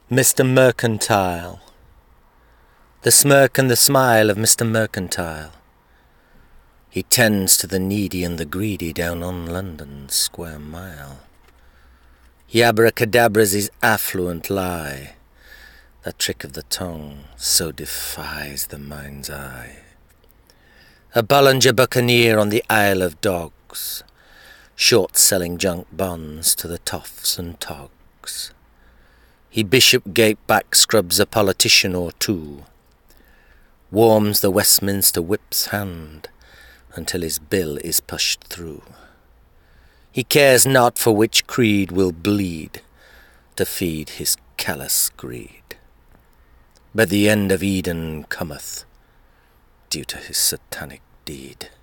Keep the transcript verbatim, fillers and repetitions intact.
Mister Mercantile. The smirk and the smile of Mister Mercantile. He tends to the needy and the greedy down on London's square mile. He abracadabras his affluent lie. That trick of the tongue so defies the mind's eye. A Bollinger buccaneer on the Isle of Dogs, short-selling junk bonds to the toffs and togs. He Bishopgate back scrubs a politician or two, warms the Westminster whip's hand until his bill is pushed through. He cares not for which creed will bleed to feed his callous greed. But the end of Eden cometh due to his satanic deed.